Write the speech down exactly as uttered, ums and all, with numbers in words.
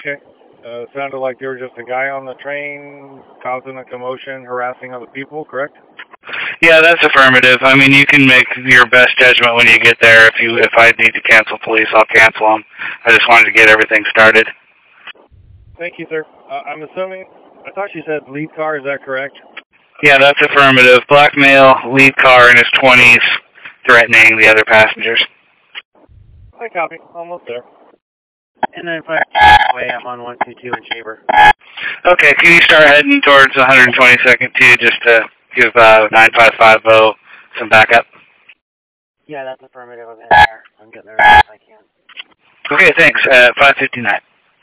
Okay. Uh, sounded like there was just a guy on the train causing a commotion, harassing other people, correct? Yeah, that's affirmative. I mean, you can make your best judgment when you get there. If you, if I need to cancel police, I'll cancel them. I just wanted to get everything started. Thank you, sir. Uh, I'm assuming, I thought you said lead car, is that correct? Yeah, that's affirmative. Black male, lead car in his twenties, threatening the other passengers. I copy. Almost there. And then five way, I'm on one two two in Shaver. Okay, can you start heading towards one hundred twenty-second too, just to give uh, nine five five zero some backup? Yeah, that's affirmative. I'm there. I'm getting there as fast as I can. Okay, thanks. Uh, five fifty-nine.